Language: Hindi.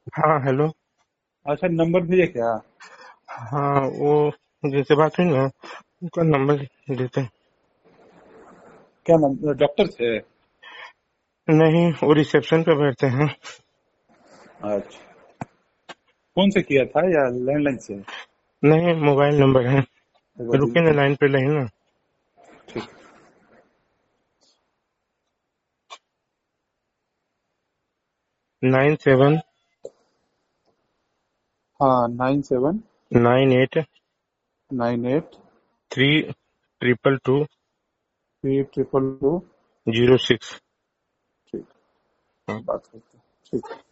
हाँ हेलो। अच्छा, नंबर भेजे क्या? हाँ वो जिनसे बात हुई ना उनका नंबर देते हैं। क्या नंबर डॉक्टर से? नहीं वो रिसेप्शन पे बैठते हैं। अच्छा, फोन से किया था या लैंडलाइन से? नहीं मोबाइल नंबर है। एक बार रुकिए ना दीजिए। लाइन पे रही ना। ठीक। 97 हाँ, 97 98 98 3 222 3222। 06। ठीक, बात करते हैं। ठीक।